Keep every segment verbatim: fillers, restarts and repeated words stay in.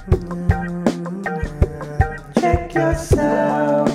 Check yourself.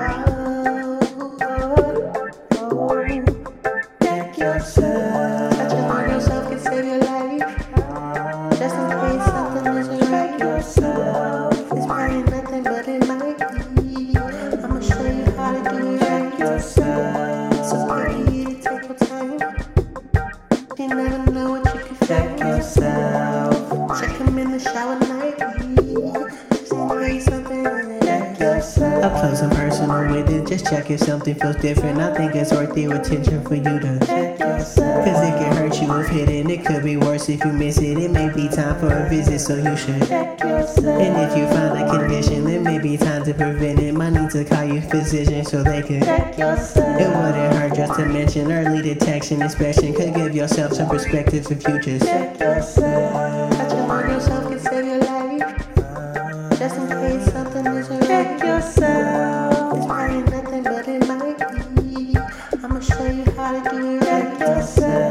Check yourself. Touching on yourself can save your life. Just in case something isn't right. Check yourself. It's probably nothing, but it might be. I'ma show you how to do it Check right. yourself. So maybe you take your time. You never know what you can Check find. yourself. Check him in the shower nightly. Just in case something isn't Check yourself. Up close and personal with it, just check if something feels different. I think it's worth the attention for you to Check yourself. Cause it can hurt you if hidden, it could be worse if you miss it. It may be time for a visit, so you should. Check yourself. And if you find a condition, it may be time to prevent it. Might need to call your physician so they can. Check yourself. It wouldn't hurt just to mention early detection, inspection could give yourself some perspective if you just. Check yourself. Touching on yourself can save your life. Just in case something isn't Check right. yourself. It's probably nothing, but it might be. I'ma show you how to do it Check right. yourself.